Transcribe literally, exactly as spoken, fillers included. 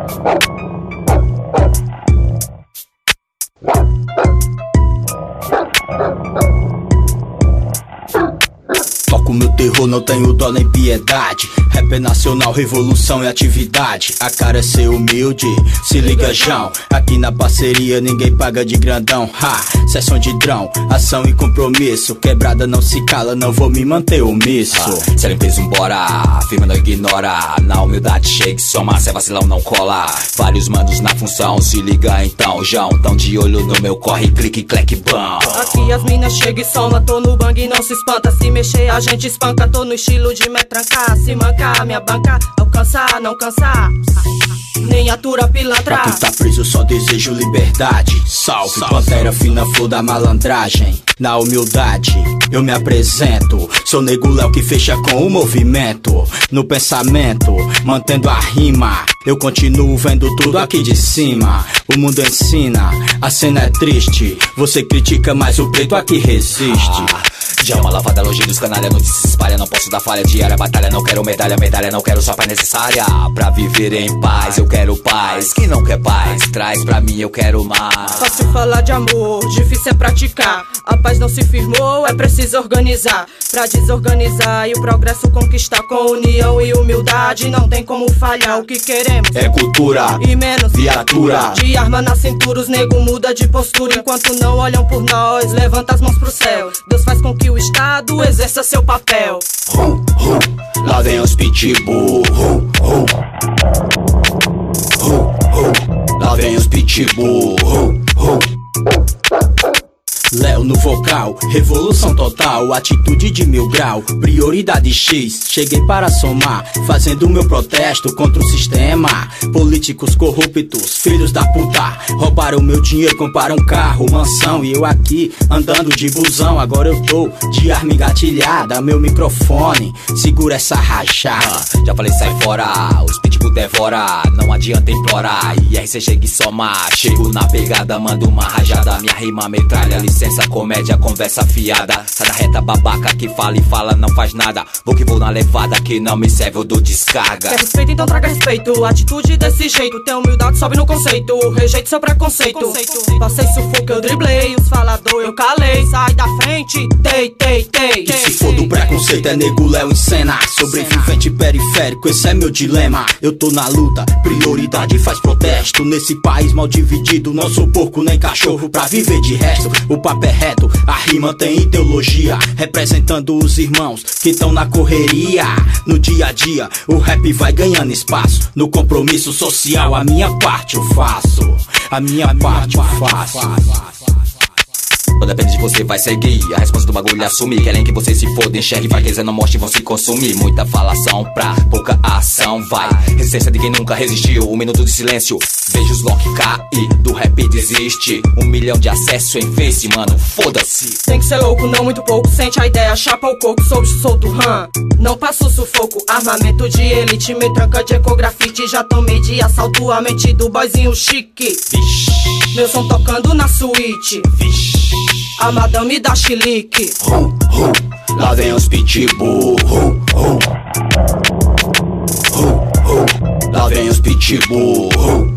Toco meu terror, não tenho dó nem piedade. Rap é nacional, revolução e atividade. A cara é ser humilde, se liga João. Aqui na parceria ninguém paga de grandão. Ha, sessão de drão, ação e compromisso. Quebrada não se cala, não vou me manter omisso. ah, Se é limpeza, embora, firma não ignora. Na humildade chega e soma, se é vacilão não cola. Vários manos na função, se liga então João. Tão de olho no meu corre, clique, clack, bam. Aqui as minas chega e soma, tô no bang, não se espanta. Se mexer a gente espanca, tô no estilo de me trancar. Se mancar, minha banca, alcançar, não cansar. Nem atura pilantra. Pra quem tá preso só desejo liberdade. Salve, Salve. Pantera fina, flor da malandragem. Na humildade eu me apresento. Sou nego Léo que fecha com o movimento. No pensamento, mantendo a rima. Eu continuo vendo tudo aqui de cima. O mundo ensina, a cena é triste. Você critica, mas o preto aqui resiste. ah, Já uma lavada longe dos canalha, não se espalha. Não posso dar falha diária, batalha. Não quero medalha, medalha. Não quero só paz necessária. Pra viver em paz, eu quero paz. Quem não quer paz, traz pra mim, eu quero mais. Fácil falar de amor, difícil é praticar. A paz não se firmou, é preciso organizar. Pra desorganizar e o progresso conquistar. Com união e humildade não tem como falhar. O que queremos é cultura e menos viatura. De arma na cintura, os nego muda de postura. Enquanto não olham por nós, levanta as mãos pro céu. Deus faz com que o Estado exerça seu papel. Hum, hum, lá vem os pitbull. Hum, hum. Hum, hum, lá vem os pitbull. Hum, hum. Léo no vocal, revolução total, atitude de mil grau, prioridade X, cheguei para somar, fazendo meu protesto contra o sistema. Políticos corruptos, filhos da puta, roubaram meu dinheiro, compraram um carro, mansão. E eu aqui, andando de busão, agora eu tô de arma engatilhada, meu microfone, segura essa rachada. ah, Já falei sai fora, os pitbull devora. Não adianta implorar, I R C chega e soma. Chego na pegada, mando uma rajada. Minha rima metralha, licença, comédia, conversa fiada. Sai da reta babaca que fala e fala, não faz nada. Vou que vou na levada, que não me serve, eu dou descarga. Quer respeito, então traga respeito. Atitude desse jeito, tem humildade, sobe no conceito. Rejeito seu preconceito. Passei sufoco, eu driblei. Os falador, eu calei. Sai da frente, tei, tei, tei. E se for do preconceito, é nego Léo em cena. Sobrevivente periférico, esse é meu dilema. Eu tô na luta, prioridade faz protesto. Nesse país mal dividido, não sou porco nem cachorro pra viver de resto. O papo é reto, a rima tem ideologia, representando os irmãos que estão na correria. No dia a dia, o rap vai ganhando espaço. No compromisso social, a minha parte eu faço. A minha parte eu faço. Não depende de você, vai seguir. A resposta do bagulho é assumir. Querem que você se foda, enxergue, fraqueza não mostre, vão se consumir. Muita falação pra pouca ação, vai. Resistência de quem nunca resistiu, um minuto de silêncio. Vejo os lock cair, do rap desiste. Um milhão de acesso em face, mano, foda-se. Tem que ser louco, não muito pouco. Sente a ideia, chapa o coco, soube solto, hum. Não passo sufoco, armamento de elite. Me tranca de ecografite, já tomei de assalto a mente do boyzinho chique. Vixe, meu som tocando na suíte. vixe. A madame da chilique. Hum, hum, lá vem os pitbull. Hum, hum. Hum, hum, lá vem os pitbull. Hum,